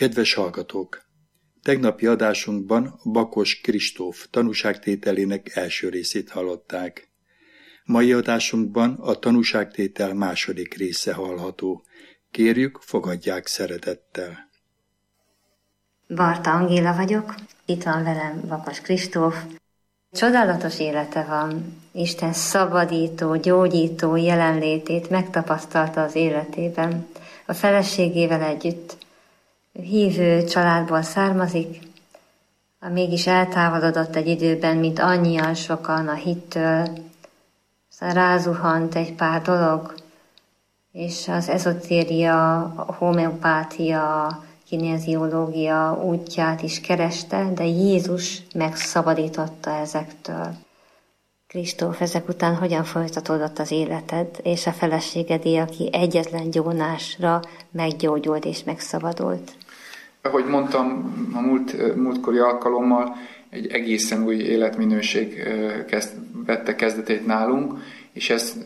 Kedves hallgatók! Tegnapi adásunkban Bakos Kristóf tanúságtételének első részét hallották. Mai adásunkban a tanúságtétel második része hallható. Kérjük, fogadják szeretettel. Barta Angéla vagyok, itt van velem Bakos Kristóf. Csodálatos élete van, Isten szabadító, gyógyító jelenlétét megtapasztalta az életében. A feleségével együtt hívő családból származik, mégis eltávolodott egy időben, mint annyian sokan a hittől, aztán rázuhant egy pár dolog, és az ezotéria, a homeopátia, kinéziológia útját is kereste, de Jézus megszabadította ezektől. Kristóf, ezek után hogyan folytatódott az életed, és a feleségedé, aki egyetlen gyónásra meggyógyult és megszabadult? Ahogy mondtam, a múltkori alkalommal egy egészen új életminőség vette kezdetét nálunk, és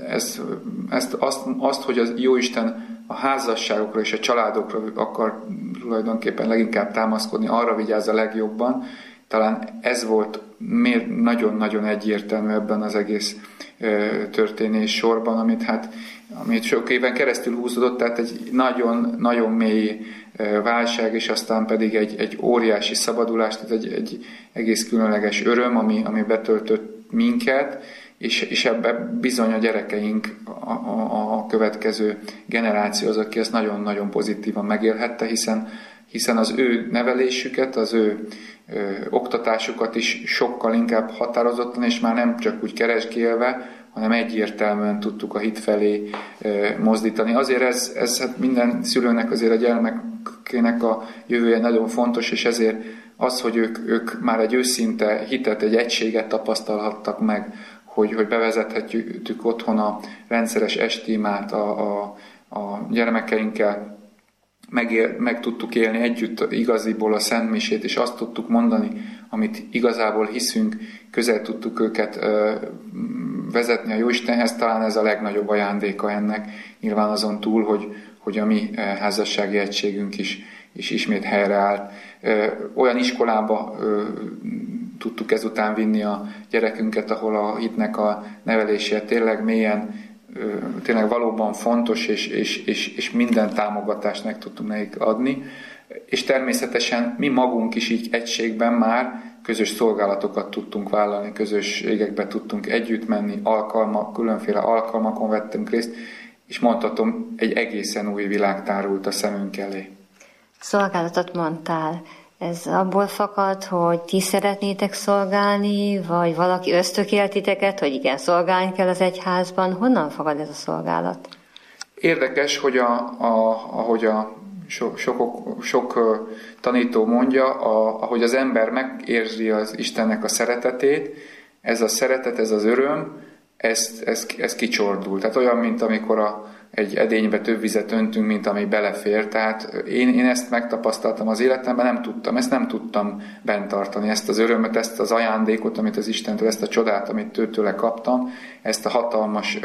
azt, hogy az Jóisten a házasságokra és a családokra akar tulajdonképpen leginkább támaszkodni, arra vigyáz a legjobban, talán ez volt nagyon-nagyon egyértelmű ebben az egész történés sorban, amit sok éven keresztül húzódott, tehát egy nagyon mély válság, és aztán pedig egy óriási szabadulás, tehát egy egész különleges öröm, ami betöltött minket, és ebben bizony a gyerekeink, a következő generáció az, aki ezt nagyon-nagyon pozitívan megélhette, hiszen az ő nevelésüket, az ő oktatásukat is sokkal inkább határozottan, és már nem csak úgy keresgélve, hanem egyértelműen tudtuk a hit felé mozdítani. Azért ez hát minden szülőnek, azért a gyermekének a jövője nagyon fontos, és ezért az, hogy ők már egy őszinte hitet, egy egységet tapasztalhattak meg, hogy bevezethetjük otthon a rendszeres estimát a gyermekeinkkel, meg tudtuk élni együtt igaziból a szentmisét, és azt tudtuk mondani, amit igazából hiszünk, közel tudtuk őket vezetni a Jóistenhez, talán ez a legnagyobb ajándéka ennek, nyilván azon túl, hogy a mi házassági egységünk is ismét helyreállt. Olyan iskolába tudtuk ezután vinni a gyerekünket, ahol a hitnek a nevelése tényleg mélyen, tényleg valóban fontos, és minden támogatást meg tudtunk nekik adni. És természetesen mi magunk is így egységben már közös szolgálatokat tudtunk vállalni, közösségekbe tudtunk együtt menni, különféle alkalmakon vettünk részt, és mondhatom, egy egészen új világ tárult a szemünk elé. Szolgálatot mondtál. Ez abból fakad, hogy ti szeretnétek szolgálni, vagy valaki ösztökélt titeket, hogy igen, szolgálni kell az egyházban? Honnan fakad ez a szolgálat? Érdekes, hogy ahogy sok tanító mondja, ahogy az ember megérzi az Istennek a szeretetét, ez a szeretet, ez az öröm, ez kicsordul. Tehát olyan, mint amikor egy edénybe több vizet öntünk, mint ami belefér. Tehát én ezt megtapasztaltam az életemben, ezt nem tudtam bent tartani, ezt az örömet, ezt az ajándékot, amit az Istentől, ezt a csodát, amit tőle kaptam, ezt a hatalmas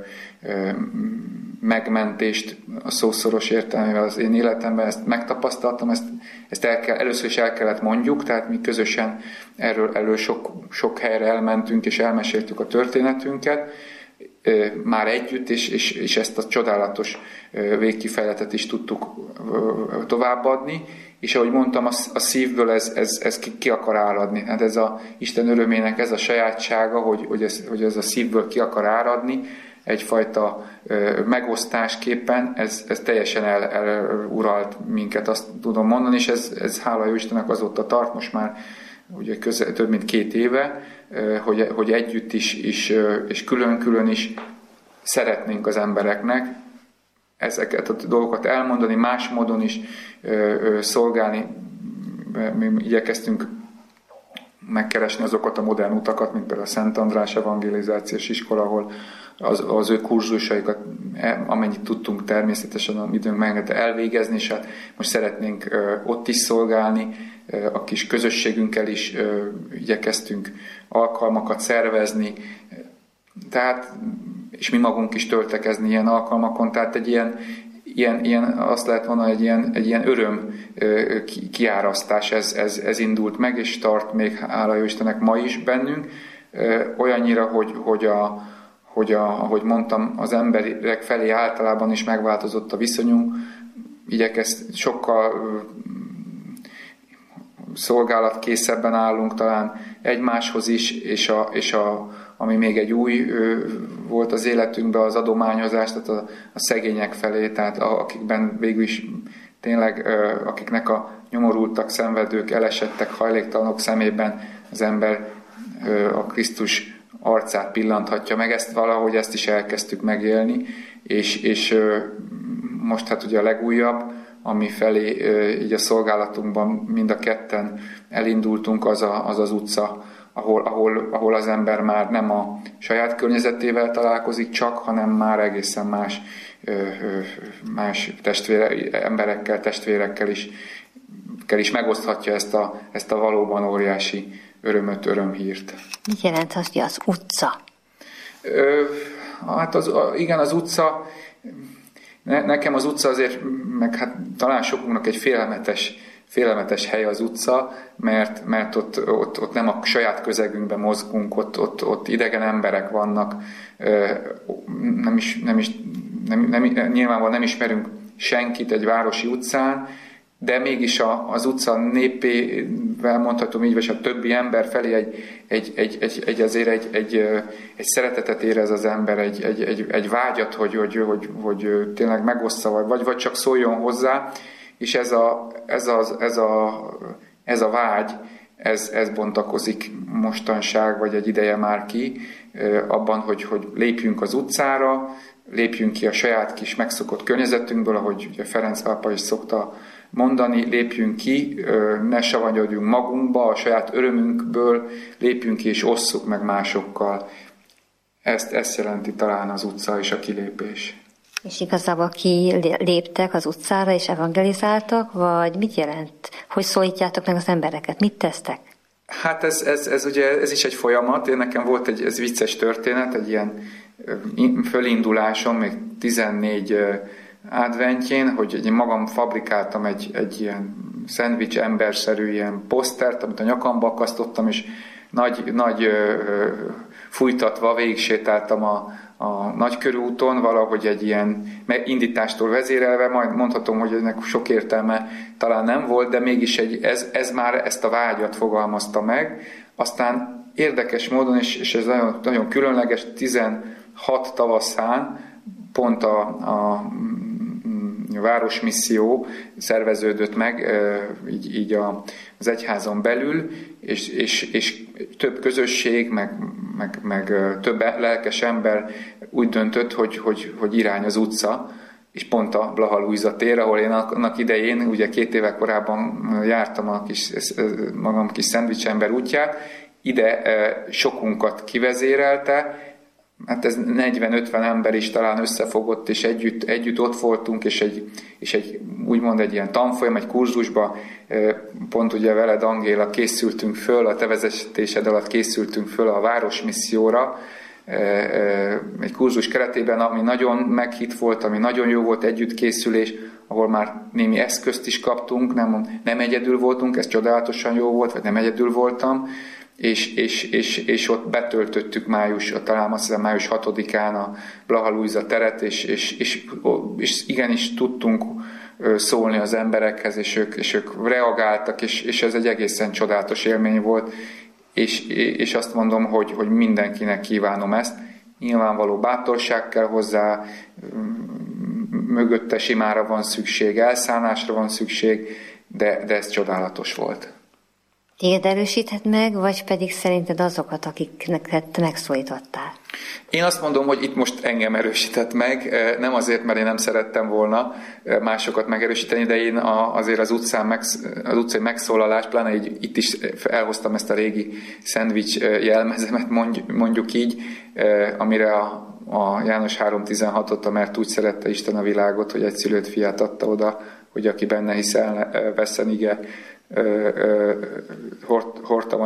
megmentést a szószoros értelmével az én életemben, ezt megtapasztaltam, ezt először is el kellett mondjuk, tehát mi közösen erről sok helyre elmentünk és elmeséltük a történetünket, már együtt, és ezt a csodálatos végkifejletet is tudtuk továbbadni, és ahogy mondtam, a szívből ez ki akar áradni. Hát ez a Isten örömének ez a sajátsága, hogy ez a szívből ki akar áradni, egyfajta megosztásképpen, ez teljesen eluralt minket, azt tudom mondani, és ez hála jó Istennek azóta tart, most már ugye több mint 2 éve, hogy együtt is és külön-külön is szeretnénk az embereknek ezeket a dolgokat elmondani, más módon is szolgálni. Mi igyekeztünk megkeresni azokat a modern utakat, mint például a Szent András evangelizációs iskola, ahol az ő kurzusaikat, amennyit tudtunk természetesen a időnk megengedte elvégezni, és hát most szeretnénk ott is szolgálni, a kis közösségünkkel is igyekeztünk alkalmakat szervezni, tehát, és mi magunk is töltekezni ilyen alkalmakon, tehát egy ilyen azt lehet mondani, egy ilyen öröm kiárasztás, ez indult meg, és tart még, hála jó Istennek, ma is bennünk, olyannyira, hogy ahogy mondtam, az emberek felé általában is megváltozott a viszonyunk, sokkal szolgálatkészebben állunk talán egymáshoz is, és ami még egy új volt az életünkben, az adományozás, tehát a szegények felé, tehát akikben végül is tényleg, akiknek a nyomorultak, szenvedők, elesettek, hajléktalanok szemében az ember a Krisztus arcát pillanthatja meg, ezt is elkezdtük megélni, és most hát ugye a legújabb, ami felé így a szolgálatunkban mind a ketten elindultunk, az utca, ahol az ember már nem a saját környezetével találkozik csak, hanem már egészen más emberekkel, testvérekkel is megoszthatja ezt a valóban óriási örömhírt. Mit jelent az, hogy az utca? Hát igen, az utca, nekem az utca azért, meg hát talán sokunknak egy félelmetes hely az utca, mert ott nem a saját közegünkben mozgunk, ott idegen emberek vannak, nyilvánvalóan nem ismerünk senkit egy városi utcán, de mégis az utca népével, mondhatom így, vagy a többi ember felé azért egy szeretetet érez az ember, egy vágyat, hogy tényleg megossza, vagy csak szóljon hozzá, és ez a vágy, ez bontakozik mostanság, vagy egy ideje már ki, abban, hogy lépjünk az utcára, lépjünk ki a saját kis megszokott környezetünkből, ahogy ugye Ferenc pápa is szokta mondani, lépjünk ki, ne savanyodjunk magunkba, a saját örömünkből lépjünk ki és osszuk meg másokkal. Ezt jelenti talán az utca és a kilépés. És igazából kiléptek az utcára és evangelizáltak, vagy mit jelent? Hogy szólítjátok meg az embereket? Mit tesztek? Hát ez is egy folyamat. Nekem volt ez vicces történet, egy ilyen fölindulásom, még 14 adventjén, hogy én magam fabrikáltam egy ilyen szendvics emberszerű ilyen posztert, amit a nyakamba akasztottam, és nagy fújtatva végig sétáltam a Nagykörúton, valahogy egy ilyen indítástól vezérelve, majd mondhatom, hogy ennek sok értelme talán nem volt, de mégis ez már ezt a vágyat fogalmazta meg. Aztán érdekes módon, és ez nagyon, nagyon különleges, 16 tavaszán pont a városmisszió szerveződött meg így az egyházon belül, és több közösség, meg több lelkes ember úgy döntött, hogy irány az utca, és pont a Blaha Lujza tér, ahol én annak idején, ugye 2 éve korábban jártam magam kis szendvicsember útját, ide sokunkat kivezérelte, hát ez 40-50 ember is talán összefogott, és együtt ott voltunk, és egy úgymond egy ilyen tanfolyam, egy kurzusba, pont ugye veled, Angéla, készültünk föl, a te vezetésed alatt készültünk föl a városmisszióra, egy kurzus keretében, ami nagyon meghitt volt, ami nagyon jó volt, együttkészülés, ahol már némi eszközt is kaptunk, nem egyedül voltunk, ez csodálatosan jó volt, vagy nem egyedül voltam, és ott betöltöttük talán azt hiszem május 6-án a Blaha Lujza teret, és igenis tudtunk szólni az emberekhez, és ők reagáltak, és ez egy egészen csodálatos élmény volt, és azt mondom, hogy mindenkinek kívánom ezt. Nyilvánvaló bátorság kell hozzá, mögötte simára van szükség, elszánásra van szükség, de ez csodálatos volt. Téged erősíthet meg, vagy pedig szerinted azokat, akiknek te megszólítottál? Én azt mondom, hogy itt most engem erősített meg, nem azért, mert én nem szerettem volna másokat megerősíteni, de én azért az utcai megszólalás, pláne itt is elhoztam ezt a régi szendvics jelmezemet, mondjuk így, amire a János 3.16-ot, mert úgy szerette Isten a világot, hogy egyszülött fiát adta oda, hogy aki benne hiszel, vesszen, ige,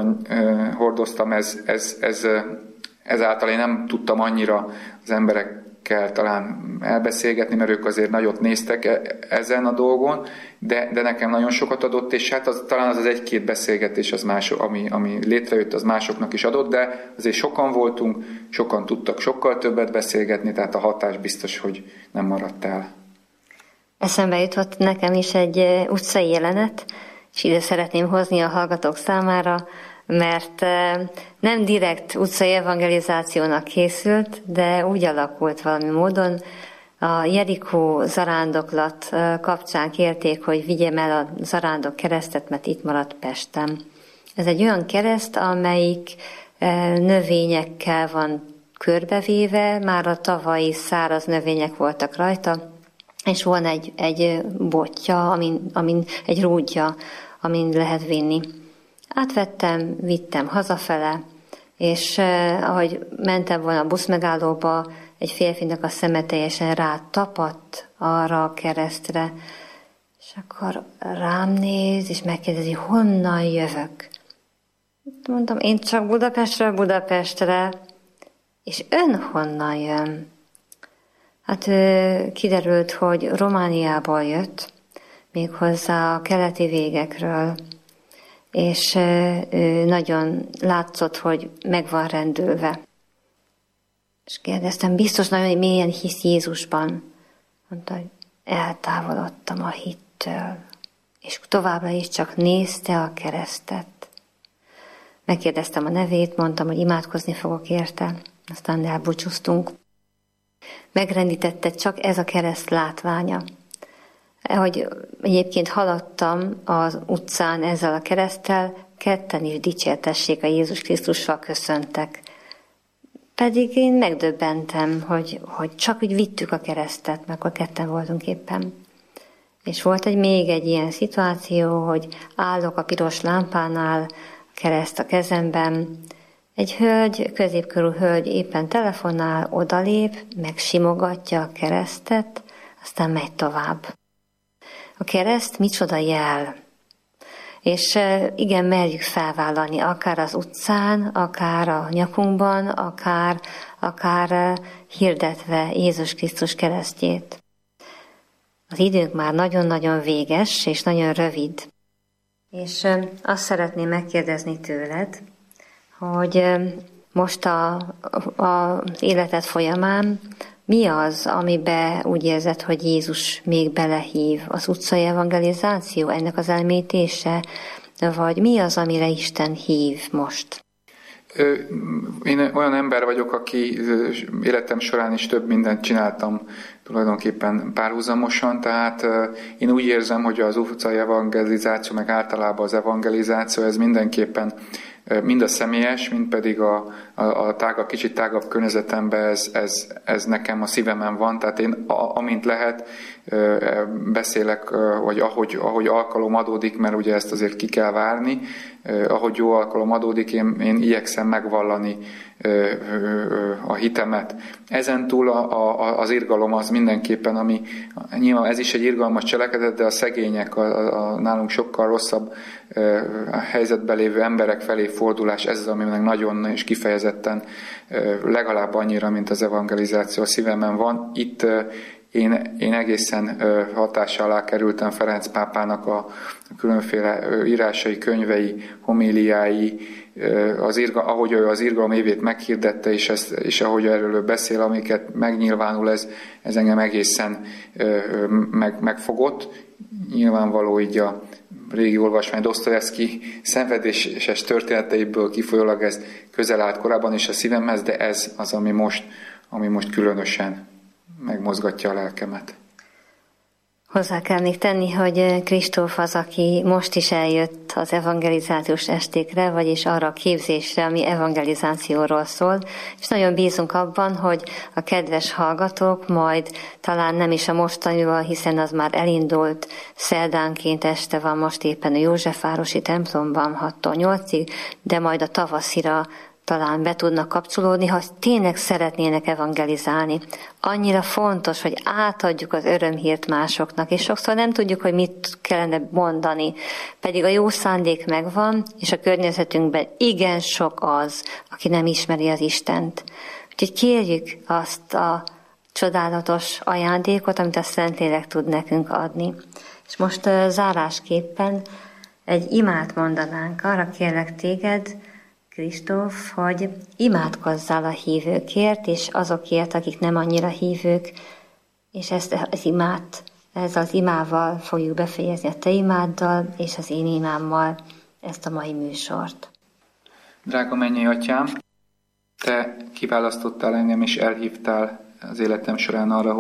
hordoztam, ezáltal én nem tudtam annyira az emberek kell talán elbeszélgetni, mert ők azért nagyot néztek ezen a dolgon, de nekem nagyon sokat adott, és hát talán az egy-két beszélgetés, az ami létrejött, az másoknak is adott, de azért sokan voltunk, sokan tudtak sokkal többet beszélgetni, tehát a hatás biztos, hogy nem maradt el. Eszembe jutott nekem is egy utcai jelenet, és ide szeretném hozni a hallgatók számára, mert nem direkt utcai evangelizációnak készült, de úgy alakult valami módon. A Jerikó zarándoklat kapcsán kérték, hogy vigyem el a zarándok keresztet, mert itt maradt Pesten. Ez egy olyan kereszt, amelyik növényekkel van körbevéve, már a tavalyi száraz növények voltak rajta, és van egy botja, egy rúdja, amin lehet vinni. Átvettem, vittem hazafele, és ahogy mentem volna a buszmegállóba, egy férfinak a szeme teljesen rátapadt arra a keresztre, és akkor rám néz, és megkérdezi, honnan jövök. Mondtam, én csak Budapestre, és ön honnan jön? Hát kiderült, hogy Romániából jött, méghozzá a keleti végekről, és nagyon látszott, hogy meg van rendülve. És kérdeztem, biztos nagyon mélyen hisz Jézusban. Mondta, hogy eltávolodtam a hittől, és továbbra is csak nézte a keresztet. Megkérdeztem a nevét, mondtam, hogy imádkozni fogok érte, aztán elbúcsúztunk. Megrendítette csak ez a kereszt látványa. Ahogy egyébként haladtam az utcán ezzel a kereszttel, ketten is dicsértessék a Jézus Krisztussal köszöntek. Pedig én megdöbbentem, hogy csak úgy vittük a keresztet, mert akkor ketten voltunk éppen. És volt még egy ilyen szituáció, hogy állok a piros lámpánál, a kereszt a kezemben, egy hölgy, középkorú hölgy éppen telefonál, odalép, megsimogatja a keresztet, aztán megy tovább. A kereszt micsoda jel. És igen, merjük felvállalni, akár az utcán, akár a nyakunkban, akár hirdetve Jézus Krisztus keresztjét. Az időnk már nagyon-nagyon véges, és nagyon rövid. És azt szeretném megkérdezni tőled, hogy most az életed folyamán mi az, amiben úgy érzed, hogy Jézus még belehív? Az utcai evangelizáció, ennek az elmélyítése, vagy mi az, amire Isten hív most? Én olyan ember vagyok, aki életem során is több mindent csináltam tulajdonképpen párhuzamosan, tehát én úgy érzem, hogy az utcai evangelizáció, meg általában az evangelizáció, ez mindenképpen mind a személyes, mind pedig a kicsit tágabb környezetemben ez nekem a szívemen van, tehát én amint lehet beszélek, vagy ahogy alkalom adódik, mert ugye ezt azért ki kell várni, ahogy jó alkalom adódik, én igyekszem megvallani a hitemet. Ezentúl az irgalom az mindenképpen, ami nyilván ez is egy irgalmas cselekedet, de a szegények, a nálunk sokkal rosszabb helyzetben lévő emberek felé fordulás, ez az, aminek nagyon és kifejezetten legalább annyira, mint az evangelizáció a szívemen van. Itt én egészen hatása alá kerültem Ferenc pápának a különféle írásai, könyvei, homíliái, ahogy ő az irgalom évét meghirdette, és ahogy erről beszél, amiket megnyilvánul, ez engem egészen megfogott. Nyilvánvaló így a régi olvasmány Dosztojevszky szenvedéses történeteiből kifolyólag ez közel állt korábban is a szívemhez, de ez az, ami most különösen megmozgatja a lelkemet. Hozzá kell még tenni, hogy Kristóf az, aki most is eljött az evangelizációs estékre, vagyis arra a képzésre, ami evangelizációról szól, és nagyon bízunk abban, hogy a kedves hallgatók majd talán nem is a mostanival, hiszen az már elindult, szerdánként este van most éppen a Józsefvárosi templomban 6-tól 8-ig, de majd a tavaszira talán be tudnak kapcsolódni, ha tényleg szeretnének evangelizálni. Annyira fontos, hogy átadjuk az örömhírt másoknak, és sokszor nem tudjuk, hogy mit kellene mondani. Pedig a jó szándék megvan, és a környezetünkben igen sok az, aki nem ismeri az Istent. Úgyhogy kérjük azt a csodálatos ajándékot, amit a Szentlélek tud nekünk adni. És most zárásképpen egy imát mondanánk. Arra kérlek téged, Kristóf, hogy imádkozzál a hívőkért, és azokért, akik nem annyira hívők, és ezt az imát, ezzel az imával fogjuk befejezni, a te imáddal és az én imámmal ezt a mai műsort. Drága mennyei Atyám, te kiválasztottál engem és elhívtál az életem során arra,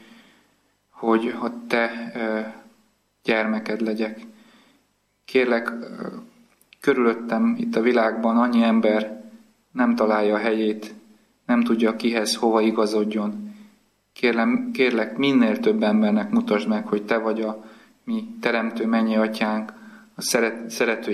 hogy te gyermeked legyek. Kérlek, körülöttem itt a világban annyi ember nem találja a helyét, nem tudja kihez, hova igazodjon. Kérlek, minél több embernek mutasd meg, hogy te vagy a mi teremtő mennyei Atyánk, a szerető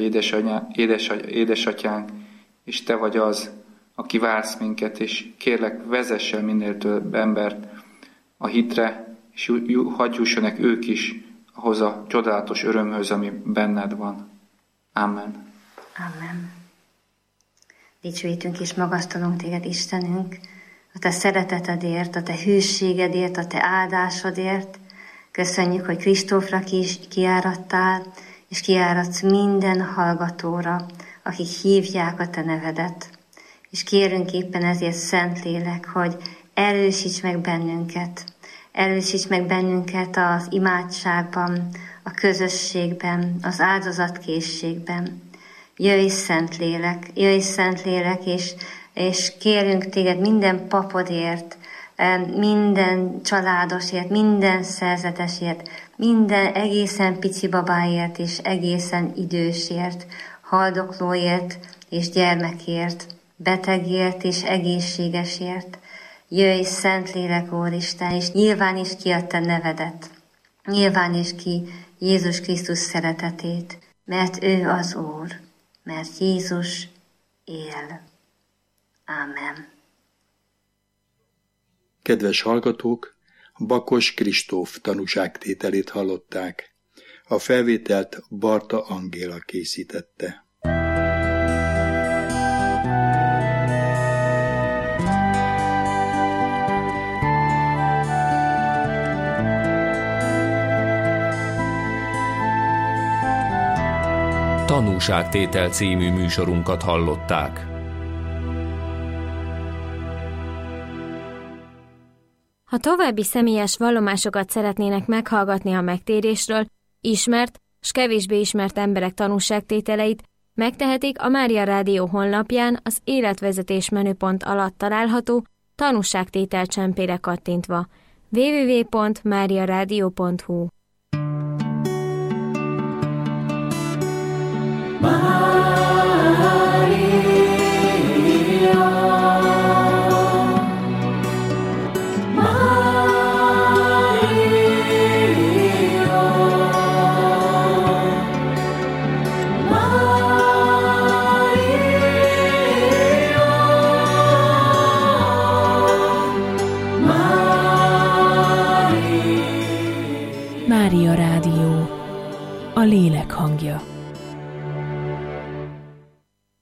édesatyánk, és te vagy az, aki vársz minket, és kérlek, vezess el minél több embert a hitre, és hadd jussanak ők is ahhoz a csodálatos örömhöz, ami benned van. Amen. Amen. Dicsőítünk és magasztalunk téged, Istenünk, a te szeretetedért, a te hűségedért, a te áldásodért. Köszönjük, hogy Kristófra kiáradtál, és kiáradsz minden hallgatóra, akik hívják a te nevedet. És kérünk éppen ezért, Szentlélek, hogy erősíts meg bennünket. Erősíts meg bennünket az imádságban, a közösségben, az áldozatkészségben. Jöjj Szentlélek, és kérünk téged minden papodért, minden családosért, minden szerzetesért, minden egészen pici babáért és egészen idősért, haldoklóért és gyermekért, betegért és egészségesért. Jöjj Szentlélek, Úristen, és nyilvánítsd ki a te nevedet, nyilvánítsd ki Jézus Krisztus szeretetét, mert ő az Úr, mert Jézus él. Amen. Kedves hallgatók, Bakos Kristóf tanúságtételét hallották. A felvételt Barta Angéla készítette. Tanúságtétel című műsorunkat hallották. Ha további személyes vallomásokat szeretnének meghallgatni a megtérésről, ismert s kevésbé ismert emberek tanúságtételeit, megtehetik a Mária Rádió honlapján az életvezetés menüpont alatt található tanúságtétel csempére kattintva. www.mariaradio.hu Mária Rádió, a lélek hangja.